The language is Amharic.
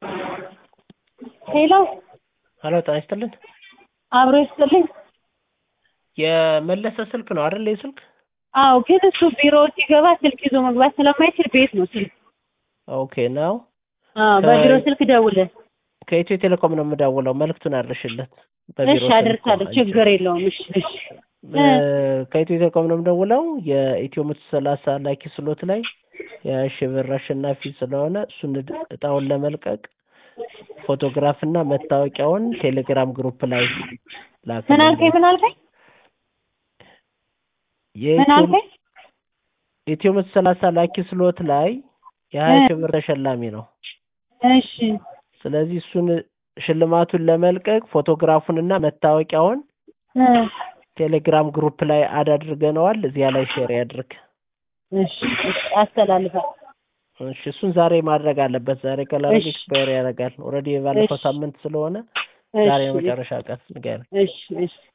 ሄሎ ሄሎ ጤና ይስጥልን። አብሮ ይስጥልኝ። የመለሰ ስልክ ነው አይደል? ስልክ አዎ፣ ግን እሱ ቢሮ ሲገባ ስልክ ይዞ መግባት ስለማይችል ቤት ነው ስልክ። ኦኬ ነው። በቢሮ ስልክ ደውል። ከኢትዮ ቴሌኮም ነው የምደውለው። መልዕክቱን አድርሽለት በቢሮ እሺ፣ ስልክ አደርሳለሁ። ችግር የለውም። እሺ እሺ። ከኢትዮ ቴሌኮም ነው የምደውለው። የኢትዮ 130 ላኪ ስሎት ላይ የ1000 ብር አሸናፊ ስለሆነ እሱን እጣውን ለመልቀቅ ፎቶግራፍ እና መታወቂያውን ቴሌግራም ግሩፕ ላይ ምን አልከኝ? ምን አልከኝ? ኢትዮ 130 ላኪ ስሎት ላይ የ20,000 ብር ተሸላሚ ነው። እሺ። ስለዚህ እሱን ሽልማቱን ለመልቀቅ ፎቶግራፉን እና መታወቂያውን ቴሌግራም ግሩፕ ላይ አድርገነዋል። እዚያ ላይ ሼር ያድርግ። እሺ፣ አስተላልፋለሁ። እሺ፣ እሱን ዛሬ ማድረግ አለበት። ዛሬ ካላደረገ ኤክስፓየር ያደርጋል። ኦልሬዲ የባለፈው ሳምንት ስለሆነ ዛሬ የመጨረሻ ቀን ንገረኝ። እሺ እሺ።